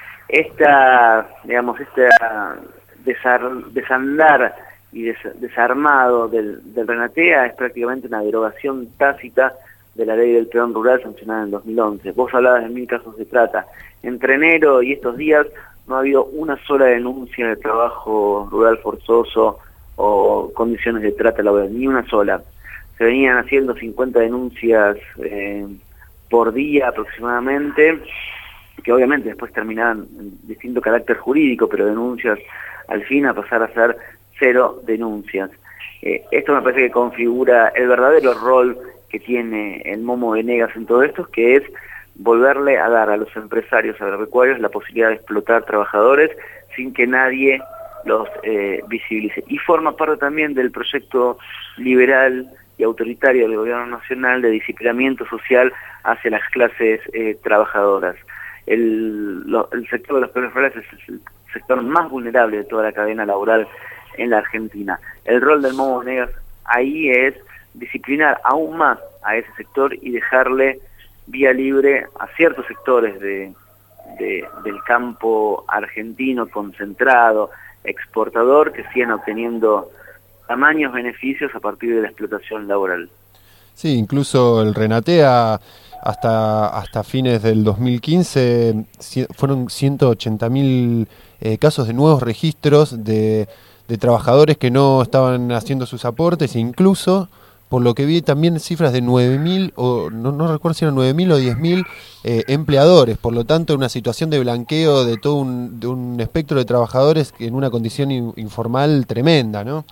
Esta, digamos, este desar, desandar y des, desarmado del, del Renatea es prácticamente una derogación tácita de la ley del peón rural sancionada en dos mil once. Vos hablabas de mil casos de trata. Entre enero y estos días no ha habido una sola denuncia de trabajo rural forzoso o condiciones de trata laboral, ni una sola. Se venían haciendo cincuenta denuncias eh, por día aproximadamente, que obviamente después terminaban en distinto carácter jurídico, pero denuncias al fin a pasar a ser cero denuncias. Eh, esto me parece que configura el verdadero rol que tiene el Momo Venegas en todo esto, que es volverle a dar a los empresarios agropecuarios la posibilidad de explotar trabajadores sin que nadie los eh, visibilice. Y forma parte también del proyecto liberal y autoritario del gobierno nacional de disciplinamiento social hacia las clases eh, trabajadoras. El, lo, el sector de los peones rurales es el sector más vulnerable de toda la cadena laboral en la Argentina. El rol del Momo Venegas ahí es disciplinar aún más a ese sector y dejarle vía libre a ciertos sectores de, de, del campo argentino concentrado, exportador, que sigan obteniendo tamaños beneficios a partir de la explotación laboral. Sí, incluso el Renatea hasta hasta fines del dos mil quince fueron ciento ochenta mil eh, casos de nuevos registros de, de trabajadores que no estaban haciendo sus aportes, incluso por lo que vi también cifras de nueve mil, o no, no recuerdo si eran nueve mil o diez mil eh, empleadores, por lo tanto una situación de blanqueo de todo un, de un espectro de trabajadores en una condición in, informal tremenda, ¿no?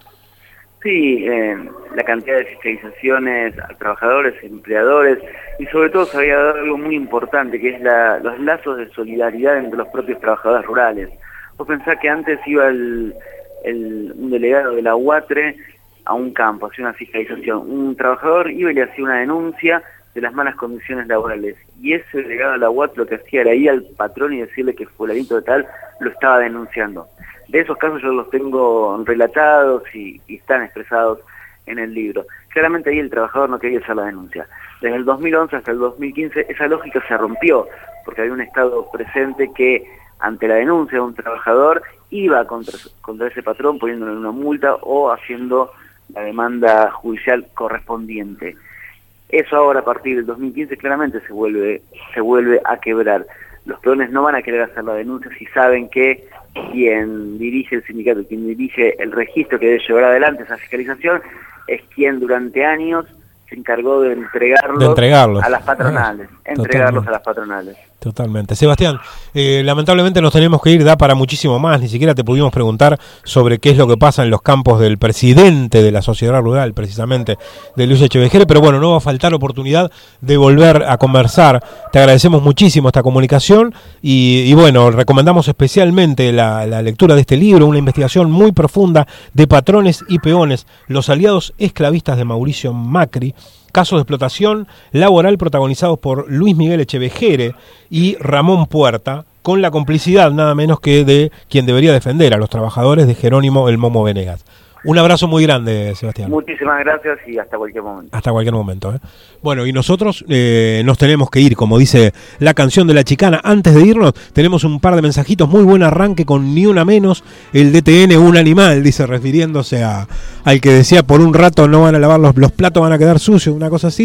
Sí, eh, la cantidad de fiscalizaciones a trabajadores, empleadores, y sobre todo se había dado algo muy importante, que es la, los lazos de solidaridad entre los propios trabajadores rurales. Vos pensás que antes iba el, el, un delegado de la UATRE a un campo, hacía una fiscalización. Un trabajador iba y le hacía una denuncia de las malas condiciones laborales. Y ese delegado de la U A T lo que hacía era ir al patrón y decirle que fulanito de tal lo estaba denunciando. De esos casos yo los tengo relatados y, y están expresados en el libro. Claramente ahí el trabajador no quería hacer la denuncia. Desde el dos mil once hasta el dos mil quince esa lógica se rompió, porque había un Estado presente que ante la denuncia de un trabajador iba contra, contra ese patrón poniéndole una multa o haciendo la demanda judicial correspondiente. Eso ahora a partir del dos mil quince claramente se vuelve se vuelve a quebrar. Los peones no van a querer hacer la denuncia si saben que quien dirige el sindicato, quien dirige el registro que debe llevar adelante esa fiscalización, es quien durante años se encargó de entregarlos, de entregarlos. a las patronales, Ah, entregarlos totalmente. a las patronales. Totalmente. Sebastián, eh, lamentablemente nos tenemos que ir, da para muchísimo más, ni siquiera te pudimos preguntar sobre qué es lo que pasa en los campos del presidente de la Sociedad Rural, precisamente, de Luis Echevejere, pero bueno, no va a faltar oportunidad de volver a conversar. Te agradecemos muchísimo esta comunicación y, y bueno, recomendamos especialmente la, la lectura de este libro, una investigación muy profunda de patrones y peones, los aliados esclavistas de Mauricio Macri, casos de explotación laboral protagonizados por Luis Miguel Echevejere y Ramón Puerta, con la complicidad nada menos que de quien debería defender a los trabajadores, de Jerónimo El Momo Venegas. Un abrazo muy grande, Sebastián. Muchísimas gracias y hasta cualquier momento. Hasta cualquier momento. ¿eh? Bueno, y nosotros eh, nos tenemos que ir, como dice la canción de La Chicana. Antes de irnos, tenemos un par de mensajitos. Muy buen arranque con Ni Una Menos. El D T N, un animal, dice, refiriéndose a al que decía por un rato no van a lavar los, los platos, van a quedar sucios, una cosa así.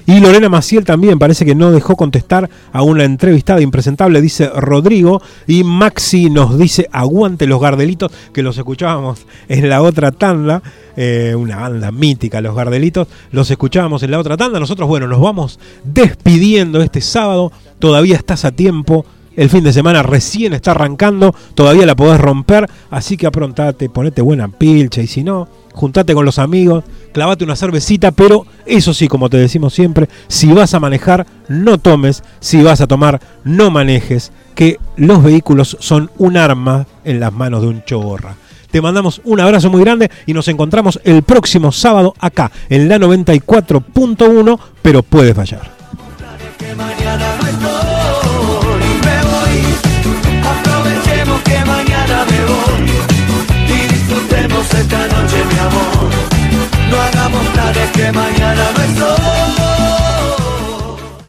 Y Lorena Maciel también parece que no dejó contestar a una entrevistada impresentable, dice Rodrigo. Y Maxi nos dice aguante los Gardelitos, que los escuchábamos en la otra tanda. Eh, una banda mítica, los Gardelitos. Los escuchábamos en la otra tanda. Nosotros, bueno, nos vamos despidiendo este sábado. Todavía estás a tiempo. El fin de semana recién está arrancando, todavía la podés romper, así que aprontate, ponete buena pilcha y si no, juntate con los amigos, clavate una cervecita, pero eso sí, como te decimos siempre, si vas a manejar, no tomes, si vas a tomar, no manejes, que los vehículos son un arma en las manos de un choborra. Te mandamos un abrazo muy grande y nos encontramos el próximo sábado acá, en la noventa y cuatro punto uno, pero puede fallar.